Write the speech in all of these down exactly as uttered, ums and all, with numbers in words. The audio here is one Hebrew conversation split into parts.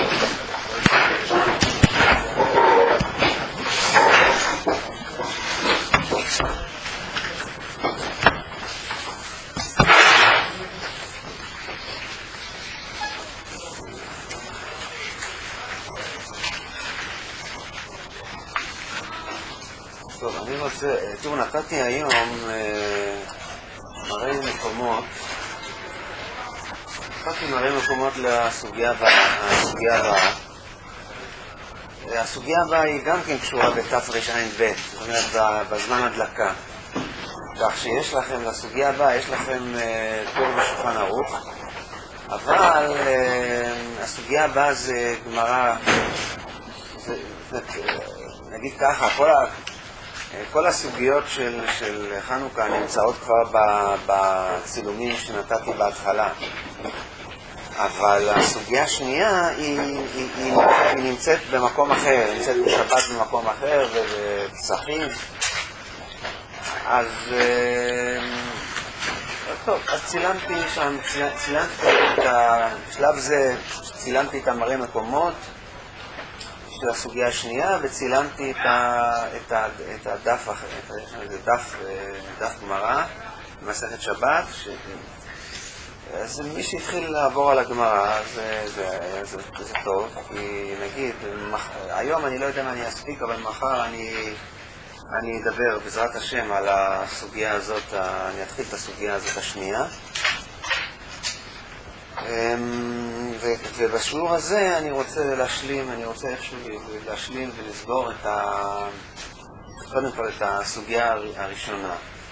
טוב, אני רוצה, תראו, נתתי היום מראה מקומות, נתתי מראה מקומות לסוגיה הבאה. הסוגיה הבאה היא גם כן קשורה בתף רע"ב, זאת אומרת בזמן הדלקה. כך שיש לכם, לסוגיה הבאה, יש לכם תור בשולחן ערוך, אבל הסוגיה הבאה זה גמרא, נגיד ככה, כל ה... כל הסוגיות של, של חנוכה נמצאות כבר בצילומים שנתתי בהתחלה. אבל הסוגיה השנייה היא, היא, היא, היא נמצאת במקום אחר, נמצאת בשבת במקום אחר ובצחים. אז טוב, אז צילמתי שם, צילמתי את ה... בשלב זה צילמתי את המראה מקומות של הסוגיה השנייה, וצילמתי את, ה, את, ה, את הדף, את דף, דף גמרא, במסכת שבת. ש... אז מי שהתחיל לעבור על הגמרא, זה, זה, זה, זה טוב, כי נגיד, מח... היום אני לא יודע מה אני אספיק, אבל מחר אני, אני אדבר בעזרת השם על הסוגיה הזאת, אני אתחיל את הסוגיה הזאת השנייה. ובשיעור הזה אני רוצה להשלים, אני רוצה איכשהו להשלים ולסגור את ה... קודם כל את הסוגיה הראשונה.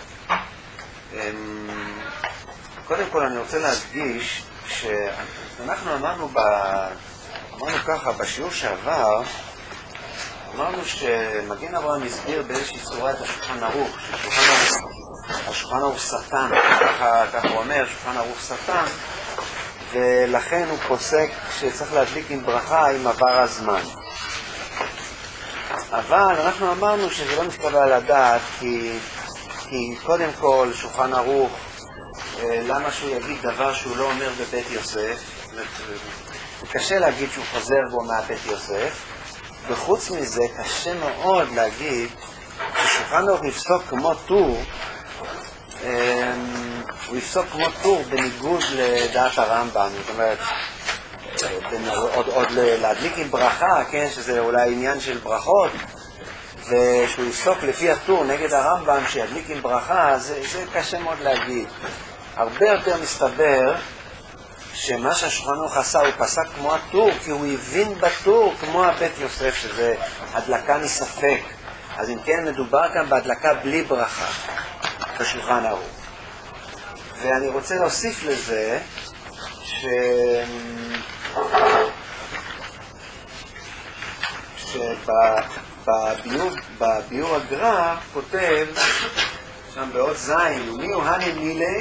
קודם כל אני רוצה להדגיש שאנחנו אמרנו, ב... אמרנו ככה, בשיעור שעבר, אמרנו שמגן אברהם הסביר באיזושהי צורה את השולחן ערוך, השולחן ערוך סטן, ככה, ככה הוא אומר, שולחן ערוך סטן, ולכן הוא פוסק שצריך להדליק עם ברכה עם עבר הזמן. אבל אנחנו אמרנו שזה לא מתקבל על הדעת, כי, כי קודם כל שולחן ערוך, למה שהוא יגיד דבר שהוא לא אומר בבית יוסף? קשה להגיד שהוא חוזר בו מהבית יוסף, וחוץ מזה קשה מאוד להגיד ששולחן ערוך יפסוק כמו טור, הוא יפסוק כמו טור בניגוד לדעת הרמב"ם. זאת אומרת, עוד, עוד להדליק עם ברכה, כן, שזה אולי עניין של ברכות, ושהוא יפסוק לפי הטור נגד הרמב"ם שידליק עם ברכה, זה, זה קשה מאוד להגיד. הרבה יותר מסתבר שמה שהשולחן ערוך עשה, הוא פסק כמו הטור, כי הוא הבין בטור כמו הבית יוסף, שזה הדלקה מספק. אז אם כן, מדובר כאן בהדלקה בלי ברכה בשולחן ערוך. ואני רוצה להוסיף לזה ש... שבביור הגר"א כותב שם בעוד זין, ומי הוא הני מילי,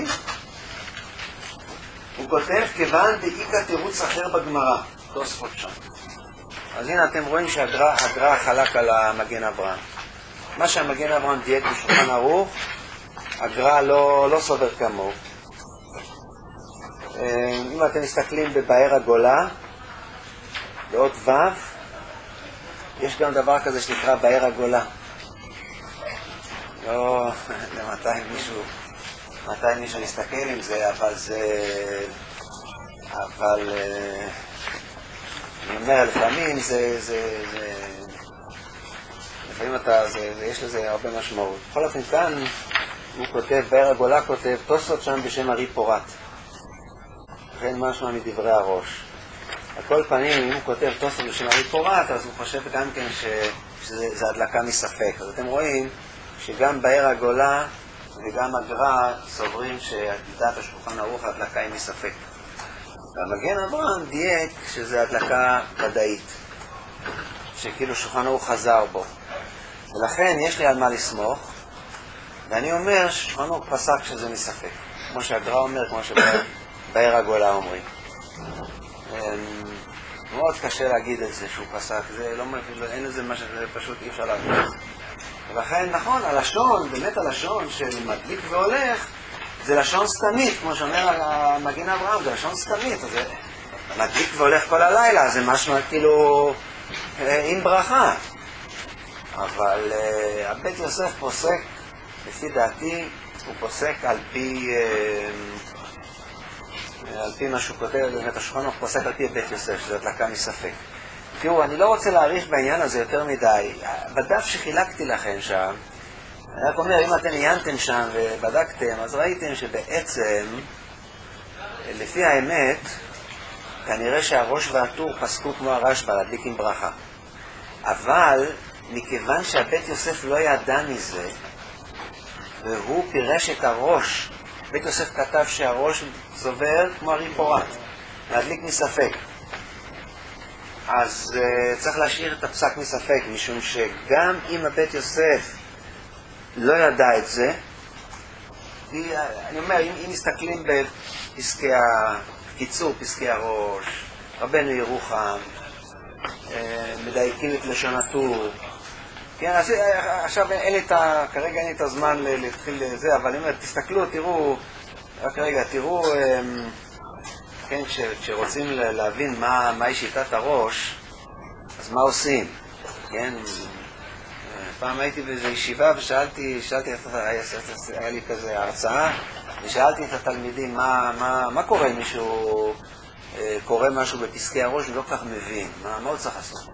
הוא כותב כיוון דאיקה תירוץ אחר בגמרא, תוספות שם. אז הנה אתם רואים שהגר"א חלק על המגן אברהם. מה שהמגן אברהם דייק בשולחן ערוך, הגר"א לא, לא סובר כמוהו. אם אתם מסתכלים בבאר הגולה, באות ו', יש גם דבר כזה שנקרא באר הגולה. לא, למתי מישהו, מתי מישהו מסתכל עם זה, אבל זה, אבל, אני אומר, לפעמים זה, זה, זה, לפעמים אתה, זה, יש לזה הרבה משמעות. בכל אופן כאן, הוא כותב, באר הגולה כותב, תוספות שם בשם ארי פורת. לכן משהו מדברי הראש. על כל פנים, אם הוא כותב תוספות בשם ארי פורת, אז הוא חושב גם כן ש, שזה הדלקה מספק. אז אתם רואים שגם באר הגולה וגם הגר"א סוברים שעדת השולחן ערוך ההדלקה היא מספק. והמגן אברהם דייק שזה הדלקה ודאית, שכאילו שולחן ערוך חזר בו. ולכן יש לי על מה לסמוך, ואני אומר ששולחן ערוך פסק שזה מספק, כמו שהגר"א אומר, כמו שבאר הגולה אומרים. מאוד קשה להגיד את זה שהוא פסק, זה לא מבין, אין לזה מה שזה פשוט אי אפשר להגיד. ולכן נכון, הלשון, באמת הלשון של מדליק והולך, זה לשון סתמית, כמו שאומר המגן אברהם, זה לשון סתמית. אז מדליק והולך כל הלילה, זה משמע כאילו עם ברכה. אבל uh, הבית יוסף פוסק, לפי דעתי, הוא פוסק על פי, uh, על פי מה שהוא כותב, באמת השולחן ערוך פוסק על פי בית יוסף, שזה הדלקה מספק. תראו, אני לא רוצה להאריך בעניין הזה יותר מדי. בדף שחילקתי לכם שם, אני רק אומר, אם אתם עיינתם שם ובדקתם, אז ראיתם שבעצם, לפי האמת, כנראה שהראש והטור פסקו כמו הרשב"א, להדליק עם ברכה. אבל, מכיוון שהבית יוסף לא ידע מזה, והוא פירש את הראש, בית יוסף כתב שהראש סובר כמו הרי פורט, להדליק מספק. אז uh, צריך להשאיר את הפסק מספק, משום שגם אם הבית יוסף לא ידע את זה, כי, אני אומר, אם, אם מסתכלים בפסקי הקיצור, פסקי הראש, רבנו ירוחם, מדייקים את לשון הטור. כן, עכשיו אין לי את ה... כרגע אין לי את הזמן להתחיל לזה, אבל אני אומר, תסתכלו, תראו, רק רגע, תראו, כן, כש, כשרוצים להבין מה, מהי שיטת הראש, אז מה עושים? כן, פעם הייתי באיזו ישיבה ושאלתי, שאלתי, היה לי כזה הרצאה, ושאלתי את התלמידים מה, מה, מה קורה אם מישהו קורא משהו בפסקי הראש ולא כך מבין, מה, מה הוא צריך לעשות?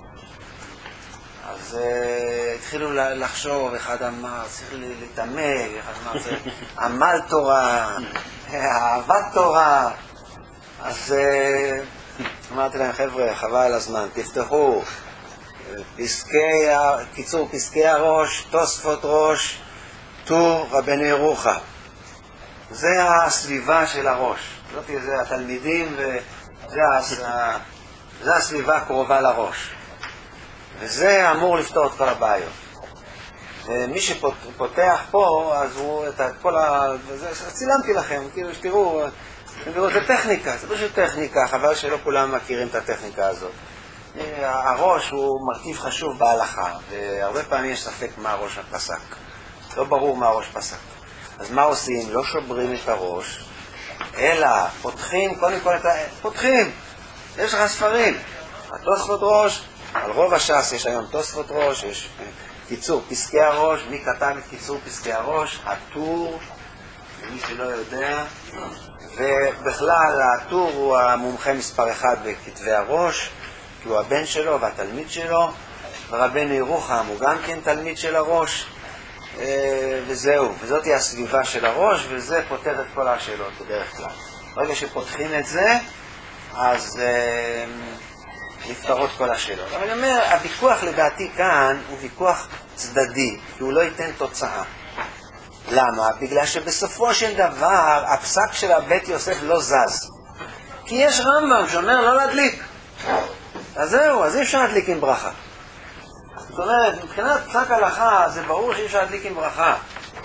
אז uh, התחילו לחשוב, אחד אמר, צריך להתעמק, אחד אמר, זה עמל תורה, אהבת תורה. אז uh, אמרתי להם, חבר'ה, חבל הזמן, תפתחו פסקי, קיצור פסקי הראש, תוספות ראש, טור רבנו ירוחם. זה הסביבה של הראש. זאת זה התלמידים וזה זה הסביבה הקרובה לראש. וזה אמור לפתור את כל הבעיות. ומי שפותח פה, אז הוא את כל ה... צילמתי לכם, כאילו שתראו, זה טכניקה, זה פשוט טכניקה, חבל שלא כולם מכירים את הטכניקה הזאת. הראש הוא מרכיב חשוב בהלכה, והרבה פעמים יש ספק מה הראש פסק. לא ברור מה הראש פסק. אז מה עושים? לא שוברים את הראש, אלא פותחים, קודם כל את ה... פותחים! יש לך ספרים. התוספות ראש, על רוב הש"ס יש היום תוספות ראש, יש קיצור פסקי הראש, מי כתב את קיצור פסקי הראש? הטור, מי שלא יודע, ובכלל הטור הוא המומחה מספר אחד בכתבי הראש, כי הוא הבן שלו והתלמיד שלו, ורבנו ירוחם הוא גם כן תלמיד של הראש, וזהו, וזאת היא הסביבה של הראש, וזה פותר את כל השאלות בדרך כלל. ברגע שפותחים את זה, אז נפתרות כל השאלות. אבל אני אומר, הוויכוח לדעתי כאן הוא ויכוח צדדי, כי הוא לא ייתן תוצאה. למה? בגלל שבסופו של דבר הפסק של הבית יוסף לא זז. כי יש רמב"ם שאומר לא להדליק. אז זהו, אז אי אפשר להדליק עם ברכה. זאת אומרת, מבחינת פסק הלכה זה ברור שאי אפשר להדליק עם ברכה.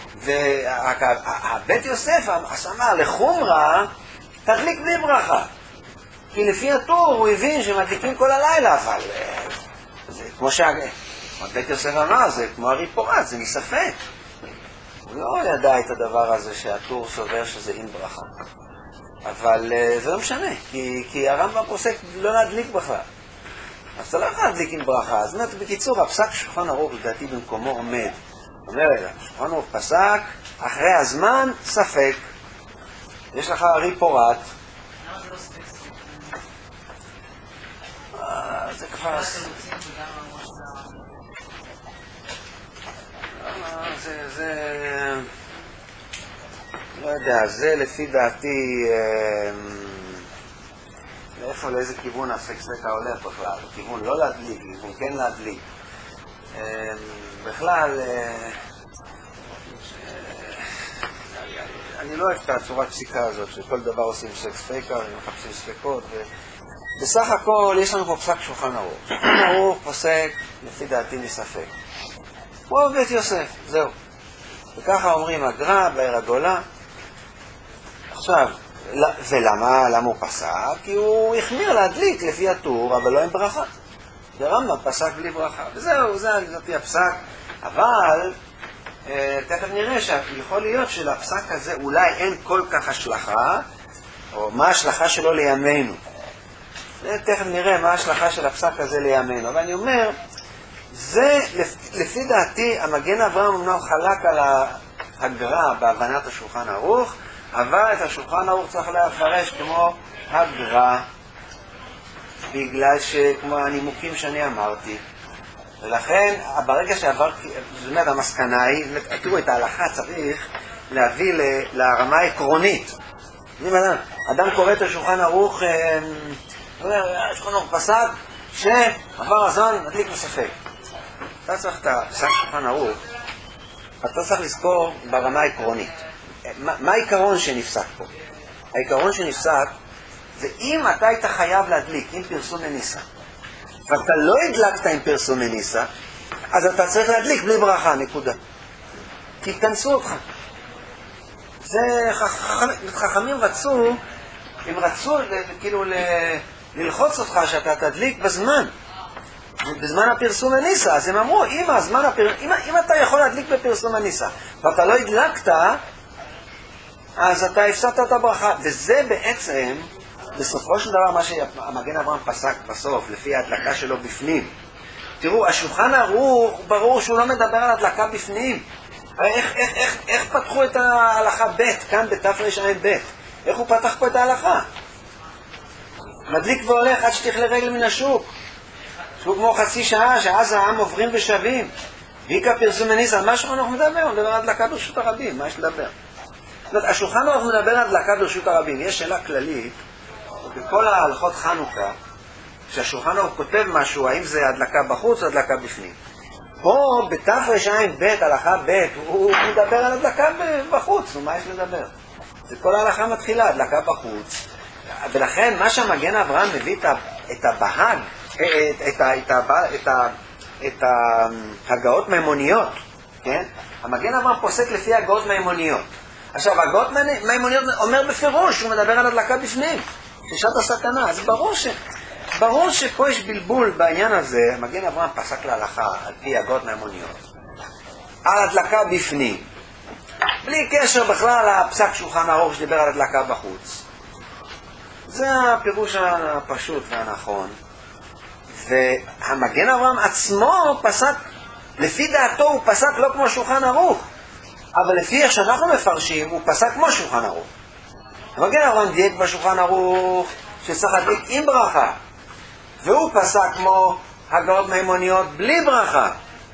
והבית יוסף אמר לחומרה, תדליק בלי ברכה. כי לפי הטור הוא הבין שמדליקים כל הלילה, אבל זה כמו שהבית יוסף אמר, זה כמו הרי פורט, זה מספק. הוא לא ידע את הדבר הזה שהטור סובר שזה עם ברכה. אבל זה לא משנה, כי, כי הרמב"ם פוסק לא להדליק בכלל. אז אתה לא יכול להדליק עם ברכה. אז אומרת, בקיצור, הפסק שולחן ערוך לדעתי במקומו עומד. אומר, שולחן ערוך פסק, אחרי הזמן, ספק. יש לך הרי פורט. זה כבר... זה, זה... לא יודע, זה לפי דעתי... לאיפה, לאיזה כיוון הספק הולך בכלל? כיוון לא להדליק, כיוון כן להדליק. בכלל... אני לא אוהב את הצורת פסיקה הזאת, שכל דבר עושים ספקה, ומחפשים ספקות, ו... בסך הכל יש לנו פה פסק שולחן ערוך. שולחן ערוך פוסק, לפי דעתי מספק. הוא בית יוסף, זהו. וככה אומרים הגר"א, באר הגולה. עכשיו, ולמה? למה הוא פסק? כי הוא החמיר להדליק לפי הטור, אבל לא עם ברכה. ורמב"ם פסק בלי ברכה. וזהו, זה זאת הפסק. אבל, תכף נראה שיכול להיות שלפסק הזה אולי אין כל כך השלכה, או מה ההשלכה שלו לימינו. תכף נראה מה ההשלכה של הפסק הזה לימינו. אבל אני אומר, זה לפי דעתי, המגן אברהם אמנם חלק על הגר"א בהבנת השולחן ערוך, אבל את השולחן ערוך צריך להפרש כמו הגר"א, בגלל שכמו הנימוקים שאני אמרתי. ולכן, ברגע שעברתי, זאת אומרת, המסקנה היא, תראו, את ההלכה צריך להביא לרמה העקרונית. אדם קורא את השולחן ערוך, השולחן ערוך פסק, שעבר הזמן מדליק מספק. אתה צריך את הפסק שולחן ערוך, אתה צריך לזכור ברמה העקרונית. מה, מה העיקרון שנפסק פה? העיקרון שנפסק זה אם אתה היית חייב להדליק עם פרסום מניסה, ואתה לא הדלקת עם פרסום מניסה, אז אתה צריך להדליק בלי ברכה, נקודה. כי התכנסו אותך. זה חכמים רצו, הם רצו כאילו ללחוץ אותך שאתה תדליק בזמן. בזמן הפרסום הניסה, אז הם אמרו, אם, הזמן הפר... אם, אם אתה יכול להדליק בפרסום הניסה, ואתה לא הדלקת, אז אתה הפסדת את הברכה. וזה בעצם, בסופו של דבר, מה שהמגן אברהם פסק בסוף, לפי ההדלקה שלו בפנים. תראו, השולחן ערוך, ברור שהוא לא מדבר על הדלקה בפנים. איך, איך, איך, איך פתחו את ההלכה ב' כאן בתרע"ב? איך הוא פתח פה את ההלכה? מדליק והולך עד שתכלה רגל מן השוק. שהוא כמו חצי שעה, שאז העם עוברים ושווים. ויקה פרסום מניסה, מה שאנחנו מדבר? הוא מדבר על הדלקה ברשות הרבים, מה יש לדבר? זאת אומרת, השולחן ערוך מדבר על הדלקה ברשות הרבים. יש שאלה כללית, בכל ההלכות חנוכה, שהשולחן ערוך כותב משהו, האם זה הדלקה בחוץ או הדלקה בפנים. פה, בתרע"ב, הלכה ב', הוא מדבר על הדלקה בחוץ, נו, מה יש לדבר? זה כל ההלכה מתחילה, הדלקה בחוץ. ולכן, מה שהמגן אברהם מביא את הבהג, את, את, את, את ההגאות מימוניות, כן? המגן אברהם פוסק לפי הגאות מימוניות. עכשיו, הגאות מימוניות אומר בפירוש, הוא מדבר על הדלקה בפנים, ששעת הסכנה. אז ברור, ש, ברור שפה יש בלבול בעניין הזה. המגן אברהם פסק להלכה על פי הגאות מימוניות, על הדלקה בפנים, בלי קשר בכלל לפסק שולחן ערוך שדיבר על הדלקה בחוץ. זה הפירוש הפשוט והנכון. והמגן אברהם עצמו פסק, לפי דעתו הוא פסק לא כמו שולחן ערוך, אבל לפי איך שאנחנו מפרשים הוא פסק כמו שולחן ערוך. המגן אברהם דייק בשולחן ערוך שצריך להדליק עם ברכה, והוא פסק כמו הגאות מימוניות בלי ברכה.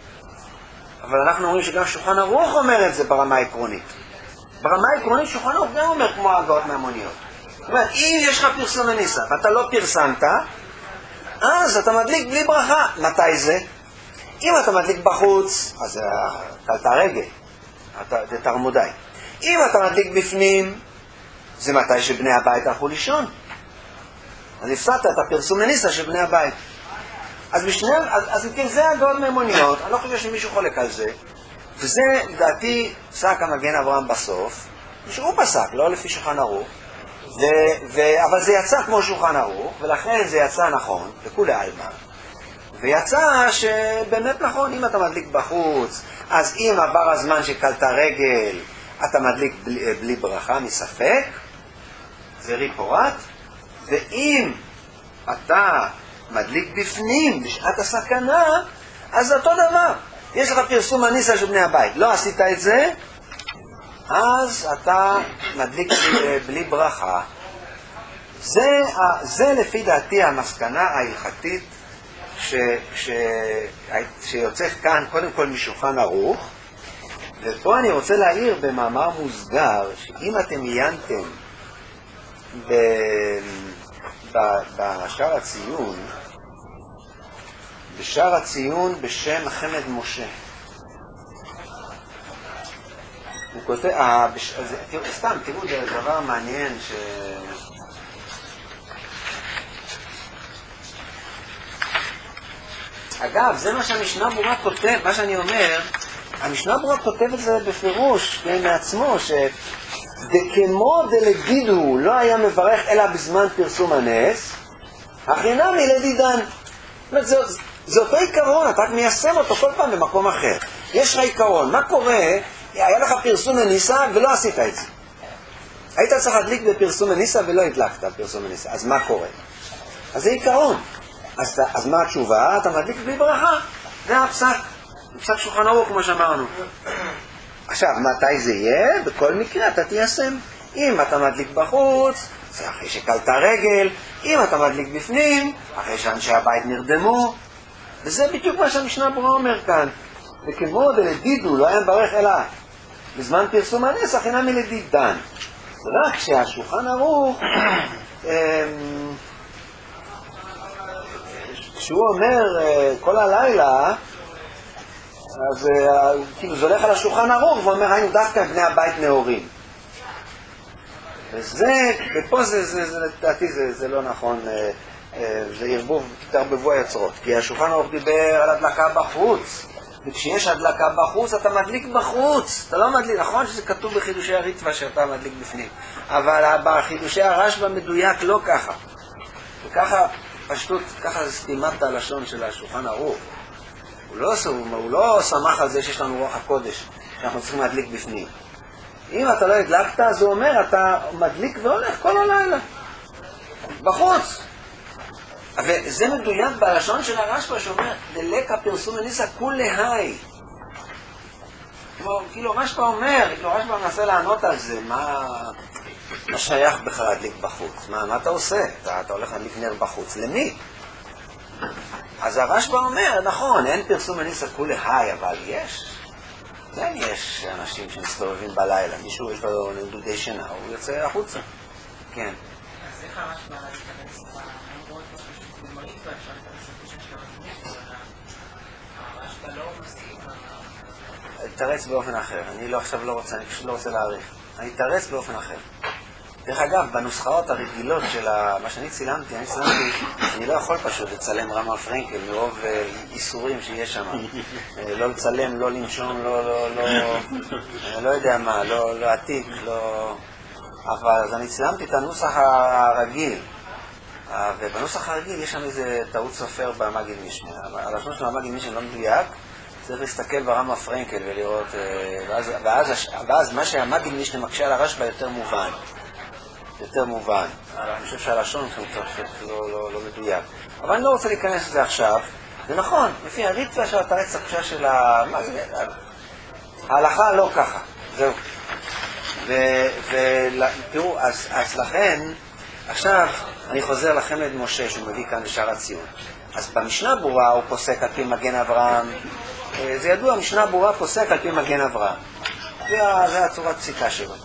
אבל אנחנו אומרים שגם שולחן ערוך אומר את זה ברמה העקרונית. ברמה העקרונית שולחן ערוך גם אומר כמו הגאות מימוניות. זאת אומרת, אם יש לך פרסום מניסה ואתה לא פרסמת, אז אתה מדליק בלי ברכה. מתי זה? אם אתה מדליק בחוץ, אז קלת הרגל, זה תרמודי. אם אתה מדליק בפנים, זה מתי שבני הבית הלכו לישון. אז הפסדת את הפרסום מניסה של בני הבית. אז בשני, אז, אז כן, זה הגאות מימוניות, אני לא חושב שמישהו חולק על זה, וזה, לדעתי, פסק המגן אברהם בסוף, שהוא פסק, לא לפי שולחן ערוך, ו, ו, אבל זה יצא כמו שולחן ערוך, ולכן זה יצא נכון, לכולי עלמא. ויצא שבאמת נכון, אם אתה מדליק בחוץ, אז אם עבר הזמן שקלת רגל, אתה מדליק בלי, בלי ברכה מספק, זה ריפורט, ואם אתה מדליק בפנים בשעת הסכנה, אז זה אותו דבר. יש לך פרסום הניסה של בני הבית, לא עשית את זה, אז אתה מדליק בלי, בלי ברכה. זה, זה לפי דעתי המסקנה ההלכתית ש, ש, שיוצאת כאן קודם כל משולחן ערוך. ופה אני רוצה להעיר במאמר מוסגר, שאם אתם עיינתם ב, ב, בשער הציון, בשער הציון בשם חמד משה, הוא כותב, אה, בש... אז, תראו, סתם, תראו, זה דבר מעניין ש... אגב, זה מה שהמשנה ברורה כותב, מה שאני אומר, המשנה ברורה כותב את זה בפירוש, כן, מעצמו, שדכמו דלגידו לא היה מברך אלא בזמן פרסום הנס, הכינמי לדידן. זאת אומרת, זה, זה אותו עיקרון, אתה מיישם אותו כל פעם במקום אחר. יש לך עיקרון, מה קורה? היה לך פרסום הניסה ולא עשית את זה. היית צריך להדליק בפרסום הניסה ולא הדלקת בפרסום הניסה. אז מה קורה? אז זה עיקרון. אז, אז מה התשובה? אתה מדליק בלי ברכה. זה הפסק. פסק שולחן ערוך, כמו שאמרנו. עכשיו, מתי זה יהיה? בכל מקרה אתה תיישם. אם אתה מדליק בחוץ, זה אחרי שקלת רגל. אם אתה מדליק בפנים, אחרי שאנשי הבית נרדמו. וזה בדיוק מה שהמשנה ברורה אומר כאן. וכמו דלדידו, לא היה מברך אלא בזמן פרסום הנסח, אינה מלדיד דן. רק שהשולחן ערוך, כשהוא אומר כל הלילה, אז כאילו זה הולך על השולחן ערוך, ואומר, היינו דווקא בני הבית נאורים. וזה, ופה זה, זה, זה, לדעתי, זה, זה לא נכון, זה ערבוב, תערבבו היוצרות. כי השולחן ערוך דיבר על הדלקה בחוץ. וכשיש הדלקה בחוץ, אתה מדליק בחוץ. אתה לא מדליק, נכון שזה כתוב בחידושי הריטב"א שאתה מדליק בפנים. אבל בחידושי הרשב"א מדויק לא ככה. וככה, פשטות, ככה זה סתימת הלשון של השולחן ערוך. הוא לא, הוא לא שמח על זה שיש לנו רוח הקודש, שאנחנו צריכים להדליק בפנים. אם אתה לא הדלקת, אז הוא אומר, אתה מדליק והולך כל הלילה. בחוץ. וזה מדויק בלשון של הרשב"א שאומר, דלק הפרסום הניסה כולי היי. כאילו רשב"א אומר, כאילו רשב"א מנסה לענות על זה, מה, מה שייך בכלל להדליק בחוץ? מה, מה אתה עושה? אתה, אתה הולך להדליק נר בחוץ. למי? אז הרשב"א אומר, נכון, אין פרסום הניסה כולי היי, אבל יש. כן, יש אנשים שמסתובבים בלילה. מישהו יש לו נדודי שינה, הוא יוצא החוצה. כן. אז איך הרשב"א להיכנס למרות מרית ואפשר להיכנס של הרשב"א לא מסכים? תרץ באופן אחר. אני לא עכשיו לא רוצה, אני פשוט לא רוצה להעריך. אני תרץ באופן אחר. דרך אגב, בנוסחאות הרגילות של מה שאני צילמתי, אני צילמתי, אני לא יכול פשוט לצלם רמה פרנקל מרוב איסורים שיש שם. לא לצלם, לא לנשום, לא, לא, לא, לא יודע מה, לא, לא עתיק, לא... אבל אז אני צילמתי את הנוסח הרגיל. ובנוסח הרגיל יש שם איזה טעות סופר במגיד משנה. הלשון של המגיד משנה לא מדויק, צריך להסתכל ברמה פרנקל ולראות, ואז, ואז, ואז מה שהמגיד משנה מקשה על הרשב"א יותר מובן. יותר מובן. אני חושב שהלשון קצת לא, לא, לא מדויק. אבל אני לא רוצה להיכנס לזה עכשיו. זה נכון, לפי הריטב"א של התרץ הקשה של ה... מה זה? ההלכה לא ככה. זהו. ותראו, אז, אז לכן, עכשיו אני חוזר לחמד משה שהוא מביא כאן לשער הציון. אז במשנה ברורה הוא פוסק על פי מגן אברהם. זה ידוע, משנה ברורה פוסק על פי מגן אברהם. זה הצורת פסיקה שלו.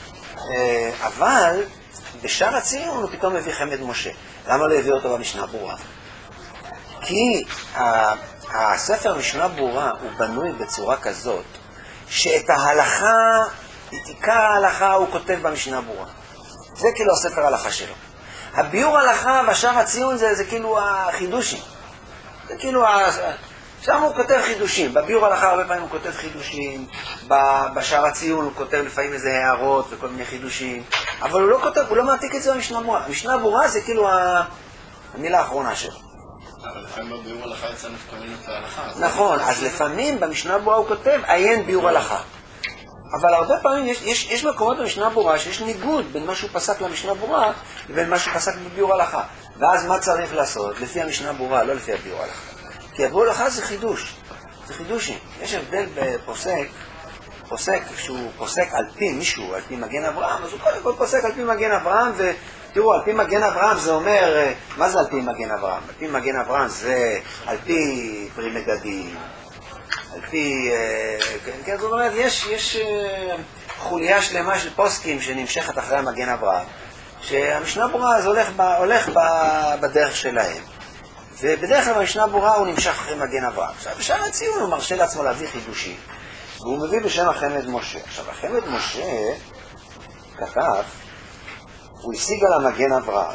אבל בשער הציון הוא פתאום מביא חמד משה. למה לא הביא אותו במשנה ברורה? כי הספר משנה ברורה הוא בנוי בצורה כזאת שאת ההלכה, את עיקר ההלכה הוא כותב במשנה ברורה. זה כאילו הספר ההלכה שלו. הביאור ההלכה בשער הציון זה, זה כאילו החידושים. זה כאילו ה... שם הוא כותב חידושים, בביאור ההלכה הרבה פעמים הוא כותב חידושים, בשער הציון הוא כותב לפעמים איזה הערות וכל מיני חידושים, אבל הוא לא כותב, הוא לא מעתיק את זה במשנה ברורה. המשנה ברורה זה כאילו המילה האחרונה שלו. אבל לפעמים בביאור ההלכה יצא נפקמינו את ההלכה. נכון, אז לפעמים במשנה ברורה הוא כותב עיין ביאור ההלכה. אבל הרבה פעמים יש, יש, יש מקומות במשנה ברורה שיש ניגוד בין מה שהוא פסק למשנה ברורה לבין מה שהוא פסק בביאור ההלכה. ואז מה צריך לעשות? לפי המשנה ברורה, לא לפי הביאור ההלכה. כי הביאור ההלכה זה חידוש, זה חידושים. יש הבדל בפוסק, פוסק שהוא פוסק על פי מישהו, על פי מגן אברהם, אז הוא קודם כל פוסק על פי מגן אברהם, ותראו, על פי מגן אברהם זה אומר, מה זה על פי מגן אברהם? על פי מגן אברהם זה על פי פרי מגדים, על פי, כן, זאת אומרת, יש, יש חוליה שלמה של פוסקים שנמשכת אחרי המגן אברהם, שהמשנה ברורה אז הולך, ב, הולך ב, בדרך שלהם. ובדרך כלל במשנה ברורה הוא נמשך אחרי מגן אברהם. עכשיו, בשער הציון הוא מרשה לעצמו להביא חידושים, והוא מביא בשם החמד משה. עכשיו, החמד משה כתב, הוא השיג על המגן אברהם.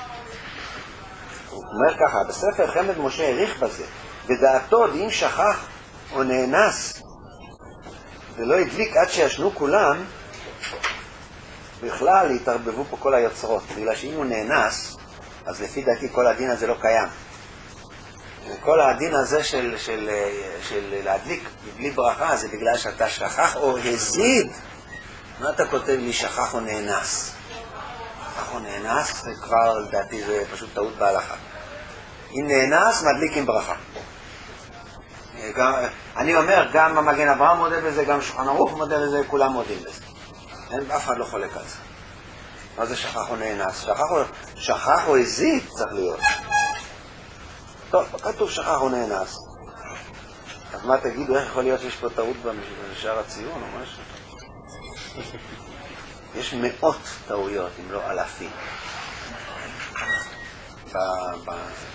הוא אומר ככה, בספר חמד משה העריך בזה, בדעתו אם שכח או נאנס ולא הדליק עד שישנו כולם, בכלל התערבבו פה כל היוצרות, בגלל שאם הוא נאנס, אז לפי דעתי כל הדין הזה לא קיים. כל הדין הזה של, של, של להדליק בלי ברכה זה בגלל שאתה שכח או הזיד. מה אתה כותב לי שכח או נאנס? שכח או נאנס, זה כבר לדעתי זה פשוט טעות בהלכה. אם נאנס, מדליק עם ברכה. גם, אני אומר, גם המגן אברהם מודה בזה, גם שולחן ערוך מודה בזה, כולם מודים בזה. אין, אף אחד לא חולק על זה. מה זה שכח או נאנס? שכח או, שכח או הזיק צריך להיות. טוב, כתוב שכח או נאנס. אז מה תגידו, איך יכול להיות שיש פה טעות בשער הציון או משהו? יש מאות טעויות, אם לא אלפים. ב... ב...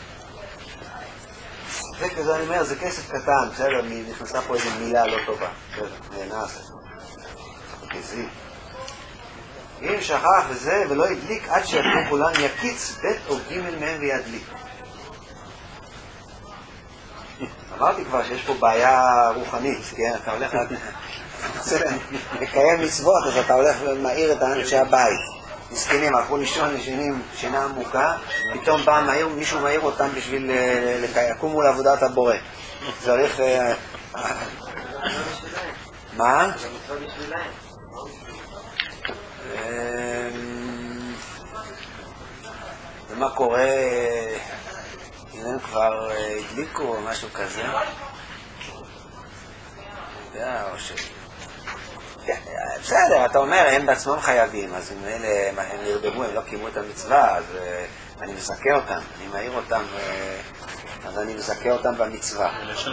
זה כזה, אני אומר, זה כסף קטן, בסדר, נכנסה פה איזו מילה לא טובה. נאנס. כזי. אם שכח וזה, ולא ידליק עד שידליק כולן, יקיץ בית או גימל מהם וידליק. אמרתי כבר שיש פה בעיה רוחנית, כן? אתה הולך לקיים מצוות, אז אתה הולך ומאיר את האנשי הבית. מסכנים, הלכו לישון, ישנים שינה עמוקה, פתאום בא מהיר, מישהו מאיר אותם בשביל לקום מול עבודת הבורא. צריך... מה? ומה קורה אם הם כבר הדליקו או משהו כזה? או ש... בסדר, אתה אומר, הם בעצמם חייבים, אז אם אלה, הם נרדמו, הם לא קיימו את המצווה, אז אני מזכה אותם, אני מעיר אותם, אז אני מזכה אותם במצווה.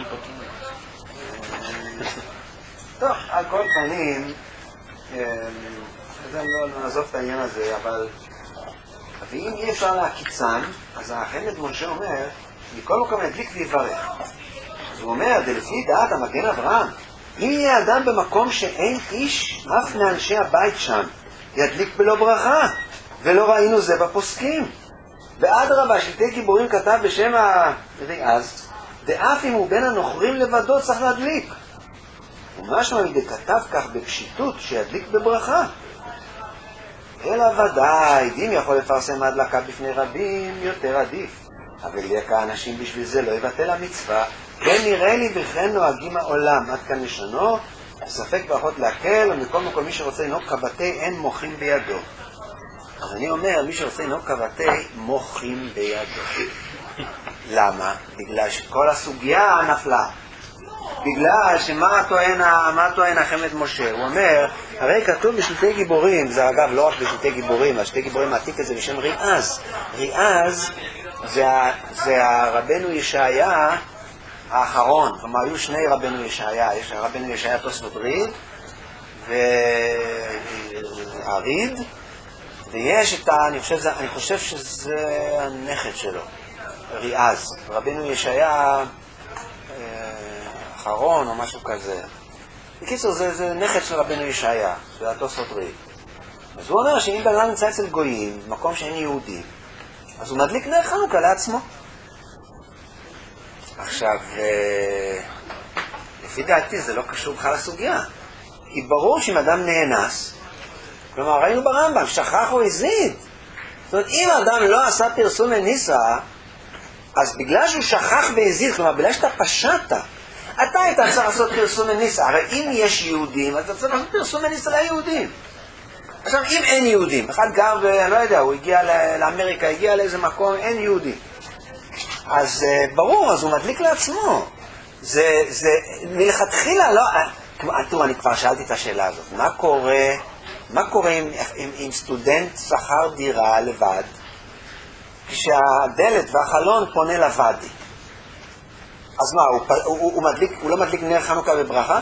טוב, על כל פנים, אז אני לא נעזוב את העניין הזה, אבל ואם אי אפשר להקיצן, אז החמד משה אומר, מכל מקום ידליק ויברך. אז הוא אומר, דלפי דעת המגן אברהם, אם יהיה אדם במקום שאין איש, אף מאנשי הבית שם, ידליק בלא ברכה, ולא ראינו זה בפוסקים. ואדרבה, שלטי גיבורים כתב בשם הריאז, דאף אם הוא בין הנוכרים לבדו צריך להדליק. ומשמע מדי כתב כך בפשיטות שידליק בברכה. אלא ודאי, אם יכול לפרסם הדלקה בפני רבים, יותר עדיף. אבל יקע אנשים בשביל זה לא יבטל המצווה, כן נראה לי בכן נוהגים העולם, עד כאן לשנו, ספק פחות להקל, ומכל מקום מי שרוצה לנהוג כבתי אין מוחים בידו. אז אני אומר, מי שרוצה לנהוג כבתי, מוחים בידו. למה? בגלל שכל הסוגיה נפלה. בגלל שמה טוען, מה טוען החמד משה? הוא אומר, הרי כתוב בשלטי גיבורים, זה אגב לא רק בשלטי גיבורים, השלטי גיבורים מעתיק את זה בשם ריאז. ריאז זה, זה הרבנו ישעיה האחרון, כלומר היו שני רבנו ישעיה, יש הרבנו ישעיה תוספות ריד והריד, ויש את ה... אני חושב, זה, אני חושב שזה הנכד שלו, ריאז. רבנו ישעיה אחרון או משהו כזה. בקיצור, זה, זה נכד של רבנו ישעיה, זה התוספות ריד. אז הוא אומר שאם בן אדם נמצא אצל גויים, במקום שאין יהודי, אז הוא מדליק נר חנוכה לעצמו. עכשיו, לפי דעתי זה לא קשור בכלל לסוגיה. כי ברור שאם אדם נאנס, כלומר ראינו ברמב"ם, שכח או הזיד. זאת אומרת, אם אדם לא עשה פרסום מניסה, אז בגלל שהוא שכח והזיד, כלומר בגלל שאתה פשעת, אתה היית צריך לעשות פרסום מניסה. הרי אם יש יהודים, אז אתה צריך לעשות פרסום מניסה ליהודים. עכשיו, אם אין יהודים, אחד גר, אני לא יודע, הוא הגיע לאמריקה, הגיע לאיזה מקום, אין יהודים. אז ברור, אז הוא מדליק לעצמו. זה, זה, מלכתחילה, לא, תראו, אני כבר שאלתי את השאלה הזאת. מה קורה, מה קורה אם, אם, אם סטודנט שכר דירה לבד, כשהדלת והחלון פונה לוואדי? אז מה, הוא, הוא, הוא, מדליק, הוא לא מדליק נר חנוכה בברכה?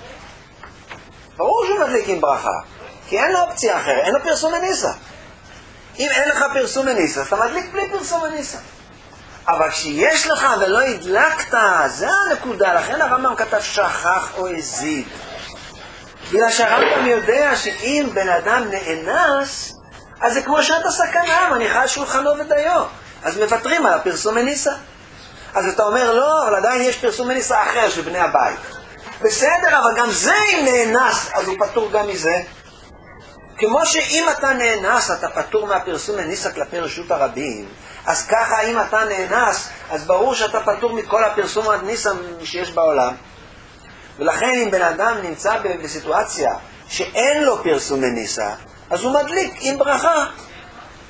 ברור שהוא מדליק עם ברכה. כי אין לו אופציה אחרת, אין לו פרסום מניסה. אם אין לך פרסום מניסה, אתה מדליק בלי פרסום מניסה. אבל כשיש לך ולא הדלקת, זה הנקודה. לכן הרמב"ם כתב שכח או הזיד. בגלל שהרמב"ם יודע שאם בן אדם נאנס, אז זה כמו שאתה סכנה, מניחה שולחנו ודיו. אז מוותרים על הפרסום מניסה. אז אתה אומר, לא, אבל עדיין יש פרסום מניסה אחר של בני הבית. בסדר, אבל גם זה אם נאנס, אז הוא פטור גם מזה. כמו שאם אתה נאנס, אתה פטור מהפרסום מניסה כלפי רשות הרבים, אז ככה אם אתה נאנס, אז ברור שאתה פטור מכל הפרסום מניסה שיש בעולם. ולכן אם בן אדם נמצא בסיטואציה שאין לו פרסום מניסה, אז הוא מדליק עם ברכה.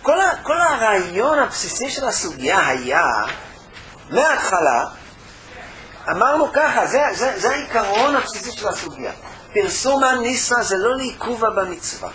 כל, ה, כל הרעיון הבסיסי של הסוגיה היה, מההתחלה, אמרנו ככה, זה, זה, זה העיקרון הבסיסי של הסוגיה. פרסום הניסה זה לא לעיכובה במצווה.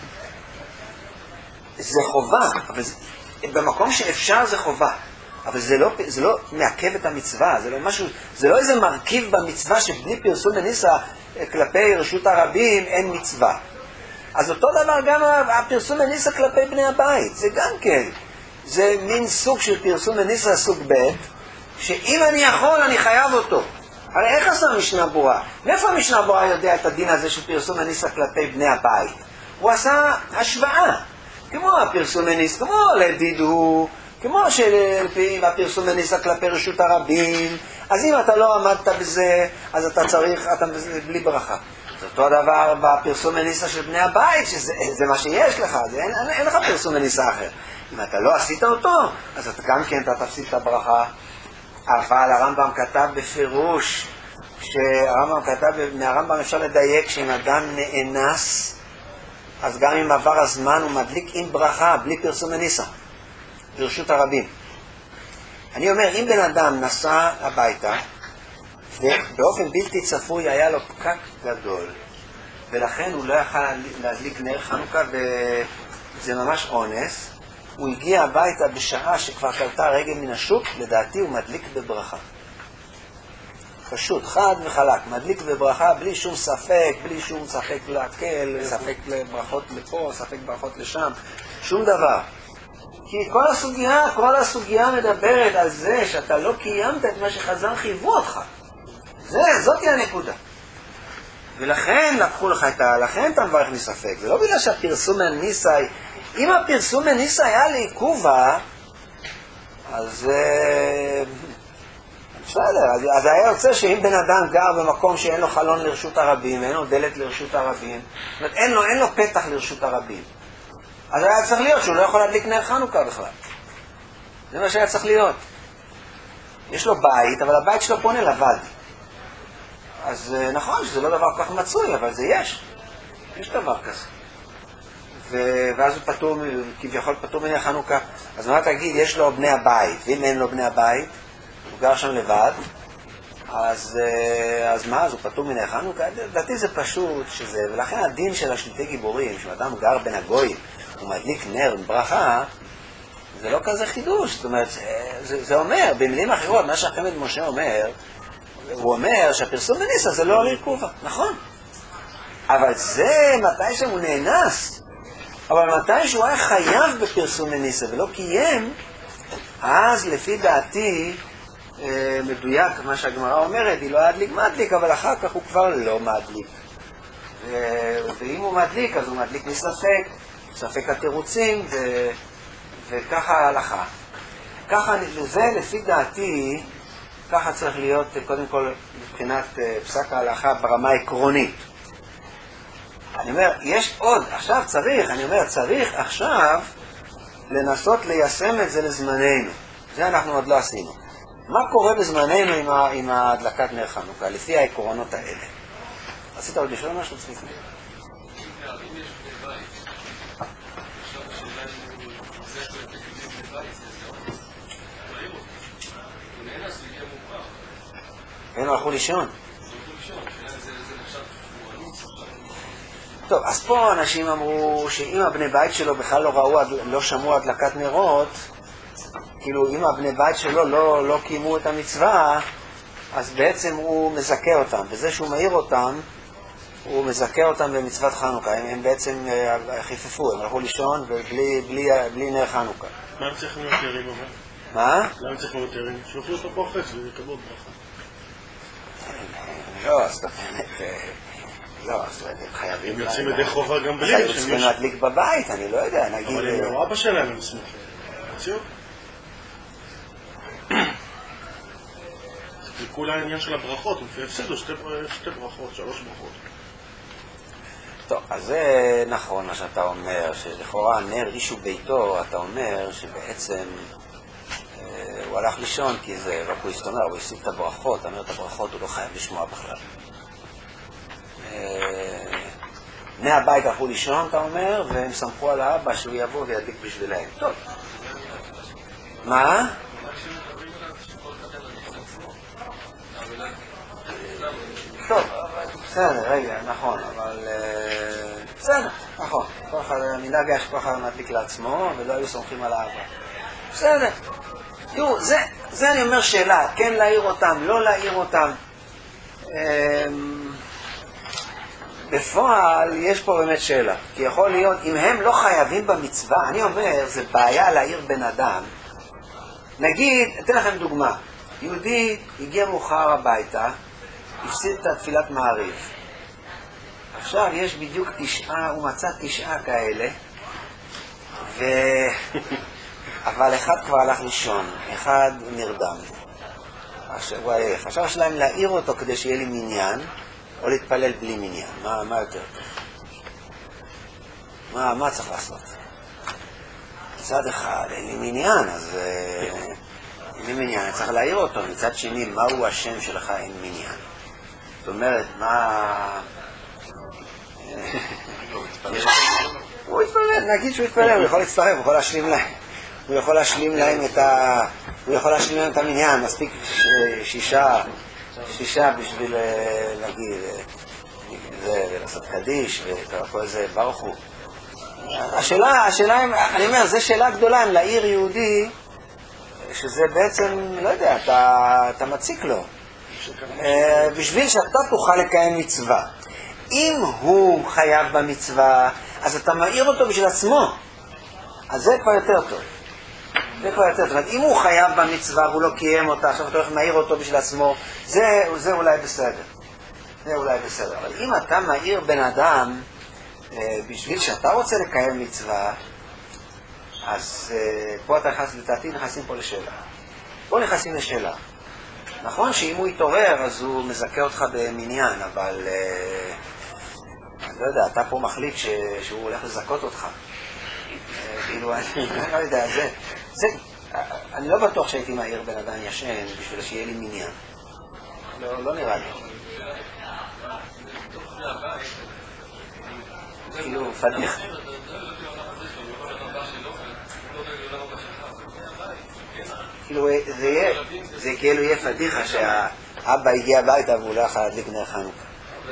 זה חובה, אבל זה, במקום שאפשר זה חובה. אבל זה לא, זה לא מעכב את המצווה, זה לא משהו, זה לא איזה מרכיב במצווה שבלי פרסום הניסה כלפי רשות הרבים אין מצווה. אז אותו דבר גם הפרסום הניסה כלפי בני הבית, זה גם כן. זה מין סוג של פרסום הניסה סוג ב', שאם אני יכול אני חייב אותו. הרי איך עשה המשנה ברורה? מאיפה המשנה ברורה יודע את הדין הזה של פרסום הניסה כלפי בני הבית? הוא עשה השוואה, כמו הפרסום הניסה, כמו לדידו, כמו שהפרסום הניסה כלפי רשות הרבים. אז אם אתה לא עמדת בזה, אז אתה צריך, אתה בלי ברכה. זה אותו דבר בפרסום הניסה של בני הבית, שזה זה מה שיש לך, זה, אין, אין לך פרסום הניסה אחר. אם אתה לא עשית אותו, אז אתה גם כן אתה תפסיד את הברכה. אבל הרמב"ם כתב בפירוש, שהרמב"ם כתב, מהרמב"ם אפשר לדייק שאם אדם נאנס, אז גם אם עבר הזמן הוא מדליק עם ברכה, בלי פרסום הניסה, ברשות הרבים. אני אומר, אם בן אדם נסע הביתה, ובאופן בלתי צפוי היה לו פקק גדול, ולכן הוא לא יכל להדליק נר חנוכה, וזה ממש אונס, הוא הגיע הביתה בשעה שכבר קלטה רגל מן השוק, לדעתי הוא מדליק בברכה. פשוט, חד וחלק, מדליק בברכה בלי שום ספק, בלי שום ספק להקל, ספק לברכות לפה, ספק ברכות לשם, שום דבר. כי כל הסוגיה, כל הסוגיה מדברת על זה שאתה לא קיימת את מה שחז"ל חייבו אותך. זה, זאת היא הנקודה. ולכן לקחו לך את ה... לכן אתה מברך מספק. זה לא בגלל שהפרסום הניסה... אם הפרסום הניסה היה לעיכובה, אז... בסדר, אז, אז היה יוצא שאם בן אדם גר במקום שאין לו חלון לרשות הרבים, ואין לו דלת לרשות הרבים, זאת אומרת, אין לו, אין לו פתח לרשות הרבים. אז היה צריך להיות שהוא לא יכול להדליק נר חנוכה בכלל. זה מה שהיה צריך להיות. יש לו בית, אבל הבית שלו פונה לבד. אז נכון שזה לא דבר כל כך מצוי, אבל זה יש. יש דבר כזה. ו... ואז הוא פטור, כביכול פטור מנר חנוכה. אז מה תגיד, יש לו בני הבית, ואם אין לו בני הבית, הוא גר שם לבד, אז, אז מה, אז הוא פטור מנר חנוכה? לדעתי זה פשוט שזה, ולכן הדין של השליטי גיבורים, שאדם גר בין הגויים, הוא מדליק נר ברכה, זה לא כזה חידוש. זאת אומרת, זה, זה אומר, במילים אחרות, מה שהחמד משה אומר, הוא אומר שהפרסום בניסה זה לא עיכובה, נכון? אבל זה מתי שהוא נאנס, אבל מתי שהוא היה חייב בפרסום בניסה ולא קיים, אז לפי דעתי מדויק מה שהגמרא אומרת, היא לא הדליק מדליק, אבל אחר כך הוא כבר לא מדליק. ואם הוא מדליק, אז הוא מדליק מספק, ספק התירוצים, ו... וככה ההלכה. ככה, זה לפי דעתי, ככה צריך להיות קודם כל מבחינת פסק ההלכה ברמה העקרונית. אני אומר, יש עוד, עכשיו צריך, אני אומר, צריך עכשיו לנסות ליישם את זה לזמננו. זה אנחנו עוד לא עשינו. מה קורה בזמננו עם, ה, עם ההדלקת נר חנוכה, לפי העקרונות האלה? עשית עוד לשאול משהו? סליחה. הם הלכו לישון. טוב, אז פה אנשים אמרו שאם הבני בית שלו בכלל לא ראו, לא שמעו הדלקת נרות, כאילו אם הבני בית שלו לא, לא קיימו את המצווה, אז בעצם הוא מזכה אותם. בזה שהוא מעיר אותם, הוא מזכה אותם במצוות חנוכה. הם, הם בעצם חיפפו, הם הלכו לישון ובלי בלי, בלי נר חנוכה. מה הם צריכים להיות ירים אבל? מה? למה הם צריכים להיות ירים? שופרו אותו פה אחרי שזה יקבלו ברכה. לא, אז אתה באמת... לא, אז הם חייבים... הם יוצאים ידי חובה גם בלי. הם צריכים להדליק בבית, אני לא יודע, נגיד... אבל הם לא אבא שלהם הם סמוכים. הציעו? זה כולה העניין של הברכות, הם הפסידו שתי ברכות, שלוש ברכות. טוב, אז זה נכון מה שאתה אומר, שלכאורה נר אישו ביתו, אתה אומר שבעצם אה, הוא הלך לישון כי זה רק הוא הסתומר, הוא הסיק את הברכות, אתה אומר את הברכות הוא לא חייב לשמוע בכלל. אה, בני הבית הלכו לישון, אתה אומר, והם סמכו על האבא שהוא יבוא וידליק בשבילהם. טוב. מה? טוב, בסדר, רגע, נכון, אבל בסדר, נכון, כל אחד מנהג היה שכל אחד מדליק לעצמו ולא היו סומכים על האבא. בסדר, תראו, זה, זה אני אומר שאלה, כן להעיר אותם, לא להעיר אותם. בפועל יש פה באמת שאלה, כי יכול להיות, אם הם לא חייבים במצווה, אני אומר, זה בעיה להעיר בן אדם. נגיד, אתן לכם דוגמה, יהודי הגיע מאוחר הביתה, הפסיד את התפילת מעריב. עכשיו יש בדיוק תשעה, הוא מצא תשעה כאלה, ו... אבל אחד כבר הלך לישון, אחד נרדם. עכשיו הוא הלך. עכשיו יש להם להעיר אותו כדי שיהיה לי מניין, או להתפלל בלי מניין. מה, מה יותר טוב? מה, מה צריך לעשות? מצד אחד, אין לי מניין, אז אין לי מניין, אני צריך להעיר אותו. מצד שני, מהו השם שלך אין מניין? זאת אומרת, מה... הוא יתפלל, נגיד שהוא יתפלל, הוא יכול להצטרף, הוא יכול להשלים להם. הוא יכול להשלים להם את ה... הוא יכול להשלים להם את המניין, מספיק שישה, שישה בשביל להגיד, ולעשות קדיש, וכל זה ברוך הוא. השאלה, השאלה, אני אומר, זו שאלה גדולה, אם לעיר יהודי, שזה בעצם, לא יודע, אתה, אתה מציק לו. בשביל שאתה תוכל לקיים מצווה. אם הוא חייב במצווה, אז אתה מעיר אותו בשביל עצמו. אז זה כבר יותר טוב. זה כבר יותר טוב. אם הוא חייב במצווה והוא לא קיים אותה, עכשיו אתה הולך מעיר אותו בשביל עצמו, זה, זה אולי בסדר. זה אולי בסדר. אבל אם אתה מעיר בן אדם, בשביל שאתה רוצה לקיים מצווה, אז פה אתה נכנס, לדעתי נכנסים פה לשאלה. פה נכנסים לשאלה. נכון שאם הוא יתעורר אז הוא מזכה אותך במניין, אבל אני לא יודע, אתה פה מחליט שהוא הולך לזכות אותך. כאילו, אני לא יודע, זה, זה, אני לא בטוח שהייתי מעיר בן אדם ישן בשביל שיהיה לי מניין. לא, לא נראה לי. כאילו, פדיח. כאילו, זה יהיה, זה כאילו יהיה פדיחה שהאבא הגיע הביתה והוא לא יכול להדליק נר חנוכה.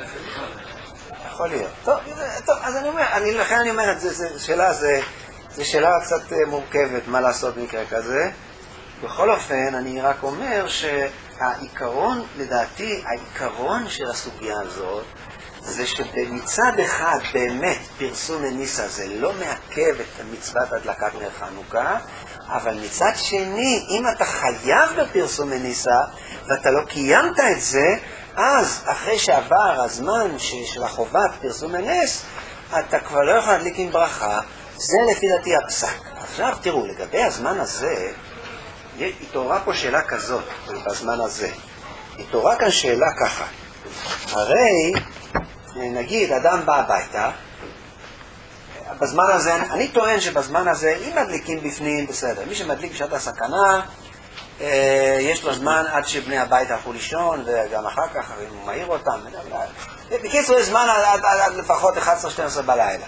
יכול להיות. טוב, טוב, אז אני אומר, אני, לכן אני אומרת, זו שאלה, זו שאלה קצת מורכבת, מה לעשות במקרה כזה. בכל אופן, אני רק אומר שהעיקרון, לדעתי, העיקרון של הסוגיה הזאת, זה שבמצד אחד באמת פרסום הניסה זה לא מעכב את מצוות הדלקת נר חנוכה, אבל מצד שני, אם אתה חייב בפרסום הניסה ואתה לא קיימת את זה, אז אחרי שעבר הזמן של החובת פרסום הנס, אתה כבר לא יכול להדליק עם ברכה. זה לפי דעתי הפסק. עכשיו תראו, לגבי הזמן הזה, התעוררה פה שאלה כזאת, בזמן הזה. התעוררה כאן שאלה ככה. הרי, נגיד, אדם בא הביתה, בזמן הזה, אני טוען שבזמן הזה, אם מדליקים בפנים, בסדר. מי שמדליק בשעת הסכנה, יש לו זמן עד שבני הבית הלכו לישון, וגם אחר כך, אם הוא מעיר אותם. בקיצור, יש זמן עד, עד, עד לפחות אחת עשרה שתים עשרה בלילה.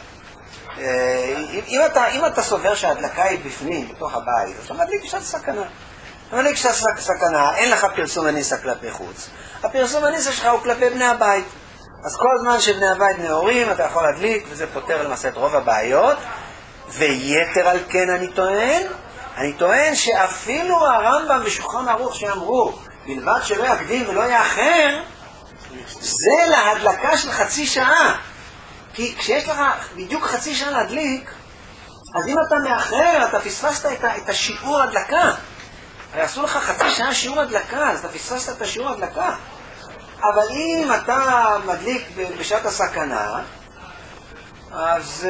אם אתה, אם אתה סובר שההדלקה היא בפנים, בתוך הבית, אז אתה מדליק בשעת הסכנה. אתה מדליק בשעת הסכנה, אין לך פרסום הניסה כלפי חוץ. הפרסום הניסה שלך הוא כלפי בני הבית. אז כל זמן שבני הבית נאורים, אתה יכול להדליק, וזה פותר למעשה את רוב הבעיות. ויתר על כן אני טוען, אני טוען שאפילו הרמב"ם בשולחן ערוך שאמרו, בלבד שלא יקדים ולא יאחר, זה להדלקה של חצי שעה. כי כשיש לך בדיוק חצי שעה להדליק, אז אם אתה מאחר, אתה פספסת את, את השיעור הדלקה. עשו לך חצי שעה שיעור הדלקה, אז אתה פספסת את השיעור הדלקה. אבל אם אתה מדליק בשעת הסכנה, אז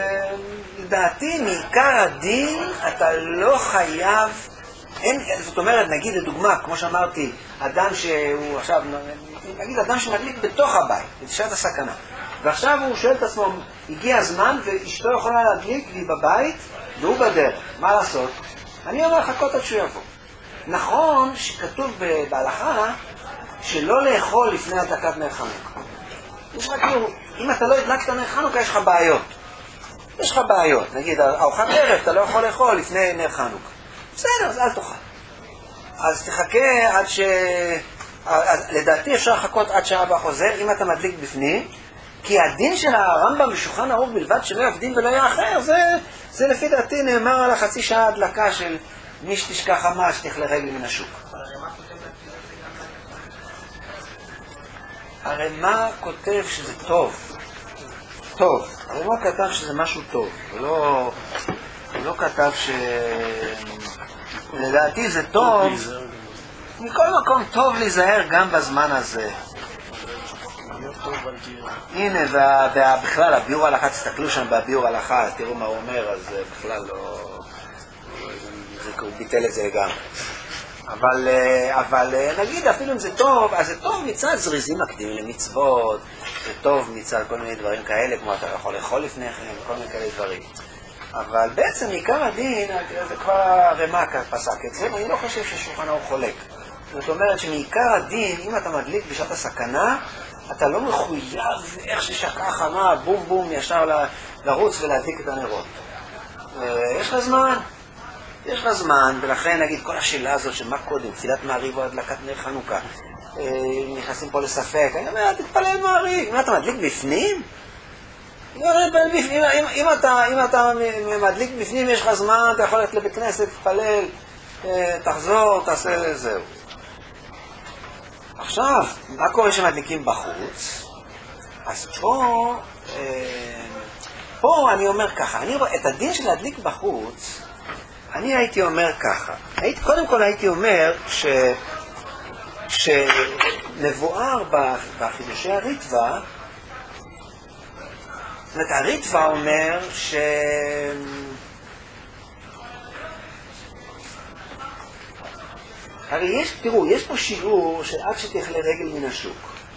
לדעתי מעיקר הדין אתה לא חייב, אין, זאת אומרת, נגיד לדוגמה, כמו שאמרתי, אדם שהוא עכשיו, נגיד אדם שמדליק בתוך הבית, בשעת הסכנה, ועכשיו הוא שואל את עצמו, הגיע הזמן ואשתו יכולה להדליק והיא בבית והוא בדרך, מה לעשות? אני אומר לחכות עד שהוא יבוא. נכון שכתוב בהלכה שלא לאכול לפני הדלקת נר חנוכה. יש רק כאילו, אם אתה לא הדלקת נר חנוכה יש לך בעיות. יש לך בעיות, נגיד ארוחת ערב אתה לא יכול לאכול לפני נר חנוכה. בסדר, אז אל תאכל. אז תחכה עד ש... לדעתי אפשר לחכות עד שהאבא חוזר, אם אתה מדליק בפנים, כי הדין של הרמב"ם בשולחן ערוך בלבד שלא יבדין ולא יהיה אחר, זה, זה לפי דעתי נאמר על החצי שעה הדלקה של מי שתשכח חמה, שתכלה רגל מן השוק. הרי מה כותב שזה טוב? טוב. הרי מה כתב שזה משהו טוב? הוא לא, הוא לא כתב ש... לדעתי זה טוב. מכל מקום טוב להיזהר גם בזמן הזה. הנה, ובכלל הביור הלכה, תסתכלו שם בביור הלכה, תראו מה הוא אומר, אז בכלל לא... הוא ביטל את זה לגמרי. אבל, אבל נגיד, אפילו אם זה טוב, אז זה טוב מצד זריזים מקדימים למצוות, זה טוב מצד כל מיני דברים כאלה, כמו אתה יכול לאכול לפני כן, כל מיני כאלה דברים. אבל בעצם עיקר הדין, זה כבר הרמ"ק פסק את זה, ואני לא חושב ששולחן ערוך חולק. זאת אומרת שמעיקר הדין, אם אתה מדליק בשעת הסכנה, אתה לא מחויב איך ששקעה חמה, בום בום, ישר לרוץ ולהדליק את הנרות. יש לך זמן, יש לך זמן, ולכן נגיד כל השאלה הזאת שמה קודם, תפילת מעריב או הדלקת נר חנוכה, נכנסים פה לספק, אני אומר, תתפלל מעריב, אם אתה מדליק בפנים? אם אתה מדליק בפנים, יש לך זמן, אתה יכול ללכת לבית כנסת, תתפלל, תחזור, תעשה לזהו. עכשיו, מה קורה שמדליקים בחוץ? אז פה, פה אני אומר ככה, אני רואה את הדין של להדליק בחוץ, אני הייתי אומר ככה, הייתי, קודם כל הייתי אומר ש, שנבואר בחידושי הריטב"א, זאת אומרת, הריטב"א אומר ש... הרי יש, תראו, יש פה שיעור של עד שתכלה רגל מן השוק.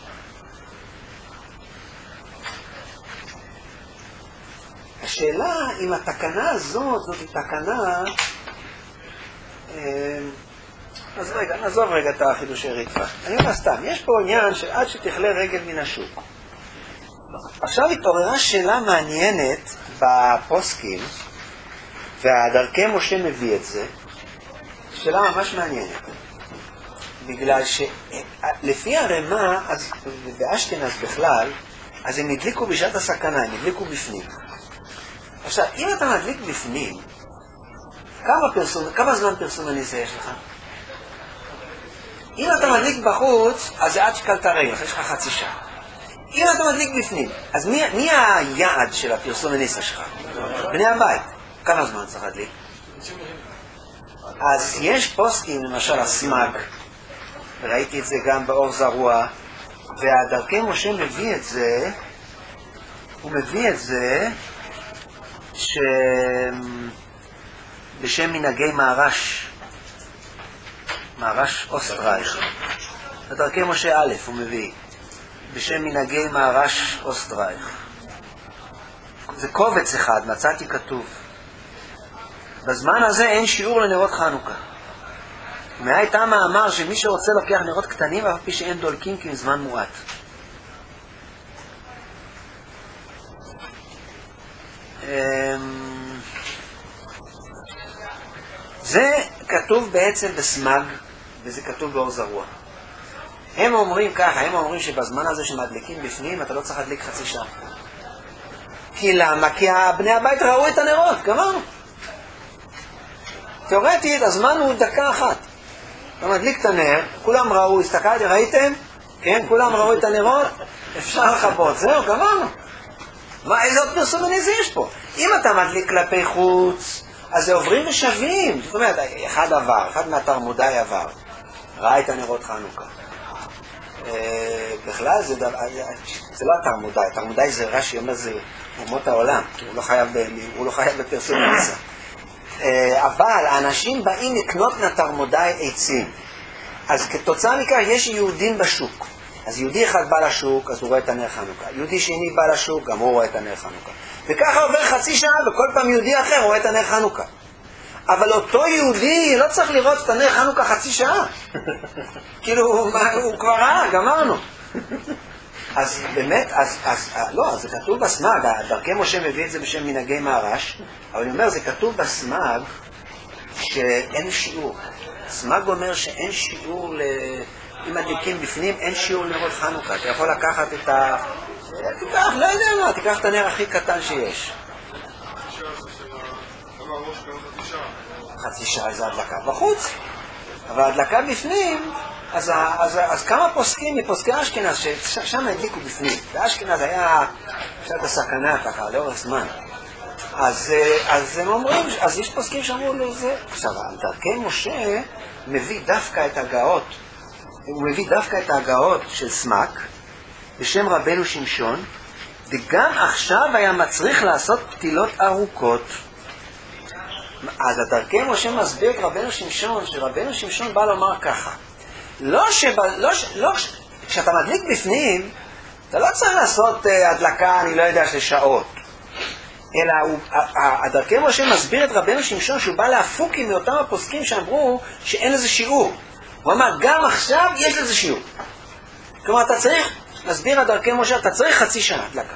השאלה אם התקנה הזאת, זאת היא תקנה, אז רגע, נעזוב רגע את החידושי ריטב"א. אני אומר סתם, יש פה עניין של עד שתכלה רגל מן השוק. עכשיו התעוררה שאלה מעניינת בפוסקים, והדרכי משה מביא את זה, שאלה ממש מעניינת. בגלל שלפי הרמ"א, אז באשכנז בכלל, אז הם הדליקו בשעת הסכנה, הם הדליקו בפנים. עכשיו, אם אתה מדליק בפנים, כמה, פרסום, כמה זמן פרסום הניסה יש לך? אם אתה מדליק בחוץ, אז זה עד שקלת רגל, יש לך חצי שעה. אם אתה מדליק בפנים, אז מי, מי היעד של הפרסום הניסה שלך? בני הבית. כמה זמן צריך להדליק? אז יש פוסקים, למשל הסמ"ג, ראיתי את זה גם באור זרוע, והדרכי משה מביא את זה, הוא מביא את זה, ש... בשם מנהגי מהר"ש, מהר"ש אוסטרייך, הדרכי משה א' הוא מביא, בשם מנהגי מהר"ש אוסטרייך. זה קובץ אחד, מצאתי כתוב. בזמן הזה אין שיעור לנרות חנוכה. מהייתה מאמר שמי שרוצה לוקח נרות קטנים, אף פי שאין דולקים כי זמן מועט. זה כתוב בעצם בסמ"ג, וזה כתוב באור זרוע. הם אומרים ככה, הם אומרים שבזמן הזה שמדליקים בפנים, אתה לא צריך להדליק חצי שעה. כי למה? כי בני הבית ראו את הנרות, גמרנו. תיאורטית, הזמן הוא דקה אחת. אתה מדליק את הנר, כולם ראו, הסתכלתי, ראיתם? כן, כולם ראו את הנרות, אפשר לחבות, זהו, גמרנו. מה, איזה עוד פרסום הניסה יש פה? אם אתה מדליק כלפי חוץ, אז זה עוברים ושווים. זאת אומרת, אחד עבר, אחד מהתרמודאי עבר. ראה את הנרות חנוכה. בכלל זה, זה לא התרמודאי, התרמודאי זה רש"י אומר זה אומות העולם, הוא לא חייב, הוא לא חייב בפרסום הניסה. אבל האנשים באים לקנות לתרמודאי עצים, אז כתוצאה מכך יש יהודים בשוק. אז יהודי אחד בא לשוק, אז הוא רואה את הנר חנוכה. יהודי שני בא לשוק, גם הוא רואה את הנר חנוכה. וככה עובר חצי שעה, וכל פעם יהודי אחר רואה את הנר חנוכה. אבל אותו יהודי לא צריך לראות את הנר חנוכה חצי שעה. כאילו, הוא כבר ראה, גמרנו. אז באמת, אז, אז, לא, זה כתוב בסמ"ג, דרכי משה מביא את זה בשם מנהגי מהר"ש, אבל אני אומר, זה כתוב בסמ"ג, שאין שיעור. סמ"ג אומר שאין שיעור, ל... אם מדליקים בפנים, אין שיעור לנרות חנוכה. אתה יכול לקחת את ה... תיקח, לא יודע מה, תיקח את הנר הכי קטן שיש. חצי שעה זה הדלקה בחוץ, אבל הדלקה בפנים, אז, אז, אז כמה פוסקים מפוסקי אשכנז ששם הדליקו בפנים, באשכנז היה קצת הסכנה ככה לאורך זמן, אז, אז הם אומרים, אז יש פוסקים שאמרו לו זה. עכשיו, דרכי משה מביא דווקא את הגאות, הוא מביא דווקא את ההגאות של סמ"ק בשם רבנו שמשון, וגם עכשיו היה מצריך לעשות פתילות ארוכות. אז הדרכי משה מסביר את רבנו שמשון, שרבנו שמשון בא לומר ככה, לא שבא, לא, לא, כשאתה מדליק בפנים, אתה לא צריך לעשות uh, הדלקה, אני לא יודע, של שעות, אלא הוא, הדרכי משה מסביר את רבנו שמשון שהוא בא להפוקים מאותם הפוסקים שאמרו שאין לזה שיעור. הוא אמר, גם עכשיו יש לזה שיעור. כלומר, אתה צריך, מסביר הדרכי משה, אתה צריך חצי שעה הדלקה.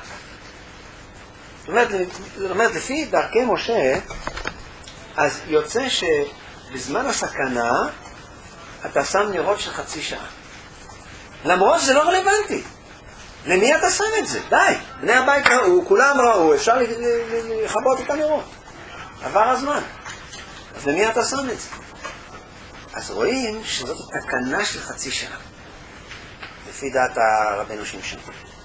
זאת אומרת, זאת אומרת, לפי דרכי משה, אז יוצא שבזמן הסכנה אתה שם נרות של חצי שעה. למרות שזה לא רלוונטי. למי אתה שם את זה? די. בני הבית ראו, כולם ראו, אפשר לכבות את הנרות. עבר הזמן. אז למי אתה שם את זה? אז רואים שזאת תקנה של חצי שעה. לפי דעת רבנו שמשון.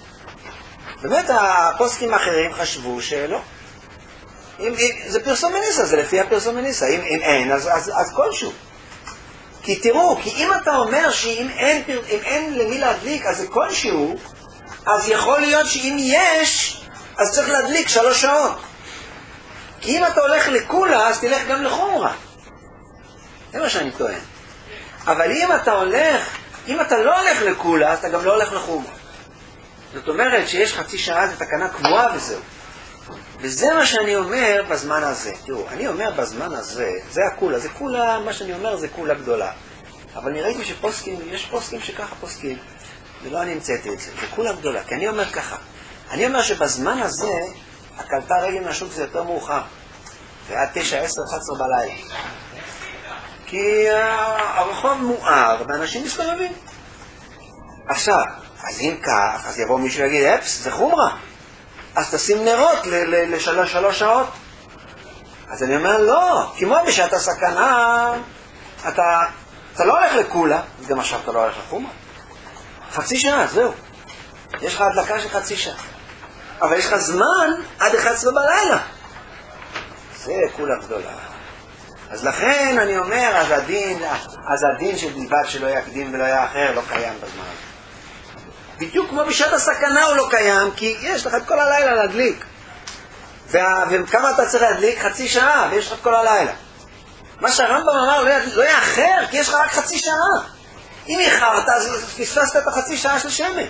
באמת הפוסקים האחרים חשבו שלא. אם, אם, זה פרסומניסה, זה לפי הפרסומניסה. אם, אם אין, אז, אז, אז כלשהו. כי תראו, כי אם אתה אומר שאם אין, אם אין למי להדליק, אז זה כלשהו, אז יכול להיות שאם יש, אז צריך להדליק שלוש שעות. כי אם אתה הולך לכולה, אז תלך גם לחומרה. זה מה שאני טוען. אבל אם אתה הולך, אם אתה לא הולך לכולה, אז אתה גם לא הולך לחומרה. זאת אומרת שיש חצי שעה, זה תקנה קבועה וזהו. וזה מה שאני אומר בזמן הזה. תראו, אני אומר בזמן הזה, זה הכולה, זה כולה, מה שאני אומר זה כולה גדולה. אבל אני ראיתי שפוסקים, יש פוסקים שככה פוסקים, ולא אני המצאתי את זה, זה כולה גדולה. כי אני אומר ככה, אני אומר שבזמן הזה, הקלטה רגל מהשוק זה יותר מאוחר. זה היה תשע, עשר, אחת עשרה בלילה. כי הרחוב מואר, ואנשים מסתובבים. עכשיו, אז אם כך, אז יבוא מישהו ויגיד, אפס, זה חומרה. אז תשים נרות לשלוש שלוש שעות. אז אני אומר, לא, כמו בשעת הסכנה, אתה, אתה לא הולך לכולה, גם עכשיו אתה לא הולך לחומרה. חצי שעה, זהו. יש לך הדלקה של חצי שעה. אבל יש לך זמן עד אחת עשרה בלילה. זה כולה גדולה. אז לכן אני אומר, אז הדין, אז הדין של בלבד שלא יקדים ולא יאחר לא קיים בזמן הזה. בדיוק כמו בשעת הסכנה הוא לא קיים, כי יש לך את כל הלילה להדליק. וה... וכמה אתה צריך להדליק? חצי שעה, ויש לך את כל הלילה. מה שהרמב"ם אמר, לא, לא יאחר, כי יש לך רק חצי שעה. אם איחרת, אז פספסת את החצי שעה של שמן.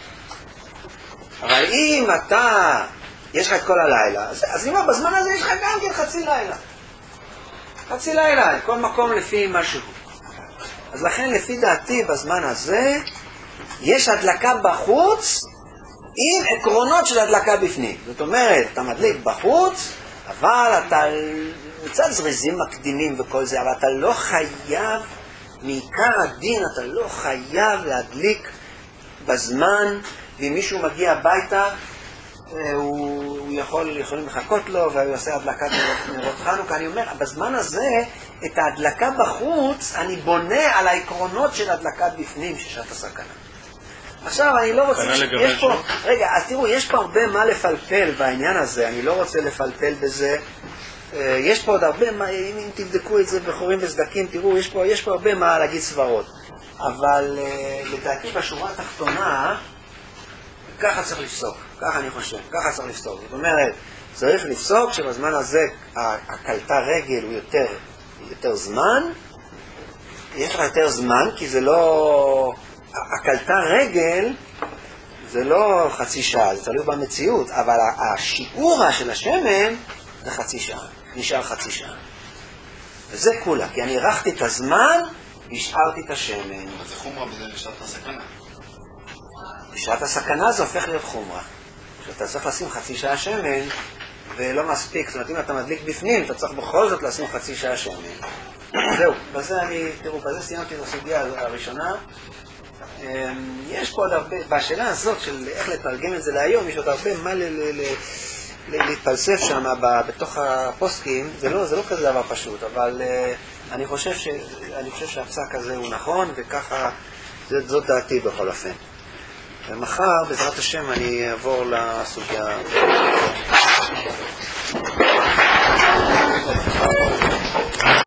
אבל אם אתה, יש לך את כל הלילה, אז, אז אם בזמן הזה יש לך גם כן חצי לילה. חצי לילה, כל מקום לפי משהו. אז לכן לפי דעתי בזמן הזה, יש הדלקה בחוץ עם עקרונות של הדלקה בפנים. זאת אומרת, אתה מדליק בחוץ, אבל אתה מצד זריזים מקדימים וכל זה, אבל אתה לא חייב, מעיקר הדין, אתה לא חייב להדליק בזמן, ואם מישהו מגיע הביתה, הוא, הוא יכול, יכולים לחכות לו, והוא יעשה הדלקת נרות חנוכה. אני אומר, בזמן הזה, את ההדלקה בחוץ, אני בונה על העקרונות של הדלקת בפנים, ששעת הסכנה. עכשיו, אני לא רוצה... יש פה, רגע, אז תראו, יש פה הרבה מה לפלפל בעניין הזה, אני לא רוצה לפלפל בזה. יש פה עוד הרבה מה, אם תבדקו את זה בחורים וסדקים, תראו, יש פה, יש פה הרבה מה להגיד סברות. אבל לדעתי בשורה התחתונה, ככה צריך לפסוק, ככה אני חושב, ככה צריך לפסוק. זאת אומרת, צריך לפסוק שבזמן הזה הקלטה רגל הוא יותר, יותר זמן, יש לך יותר זמן, כי זה לא... הקלטה רגל זה לא חצי שעה, זה תלוי במציאות, אבל השיעורה של השמן זה חצי שעה, נשאר חצי שעה. וזה כולה, כי אני ערכתי את הזמן והשארתי את השמן. אז זה חומרה בזה לשעת הסכנה. בשעת הסכנה זה הופך להיות חומרה. כשאתה צריך לשים חצי שעה שמן, ולא מספיק, זאת אומרת, אם אתה מדליק בפנים, אתה צריך בכל זאת לשים חצי שעה שמן. זהו, בזה אני, תראו, בזה סיימתי את הסוגיה הראשונה. יש פה עוד הרבה, בשאלה הזאת של איך לתרגם את זה להיום, יש עוד הרבה מה להתפלסף שם בתוך הפוסקים, זה לא, זה לא כזה דבר פשוט, אבל אני חושב ש, אני חושב שהפסק הזה הוא נכון, וככה, זאת דעתי בכל אופן. ומחר, בעזרת השם, אני אעבור לסוגיה.